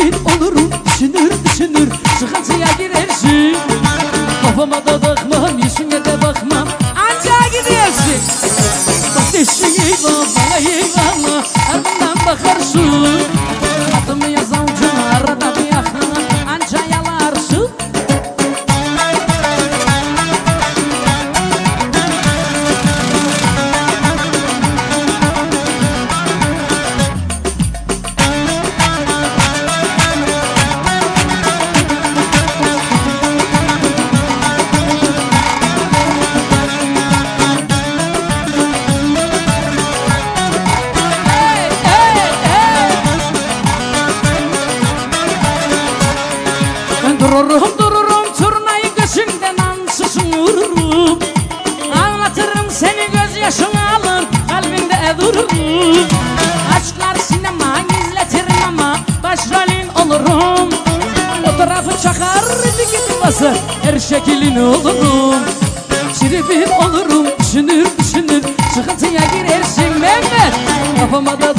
Şirin olurum, düşünür sıkıntıya girersin. Kafama da takmam, yüzüne de bakmam, anca gidersin. Bak düşüyor bana eyvallah, ardından bakarsın. Adımı yazan ucuna arada bir aklına, anca yalarsın. Dururum turnayı gözünden ansızın vururum. Anlatırım seni gözyaşını alır kalbimde dururum. Aşklar sinema izletirim ama başrolün olurum. O tarafı çakar bir basar her şeklin olurum. Şirin olurum düşünür sıkıntıya girersin Mehmet. Kafama da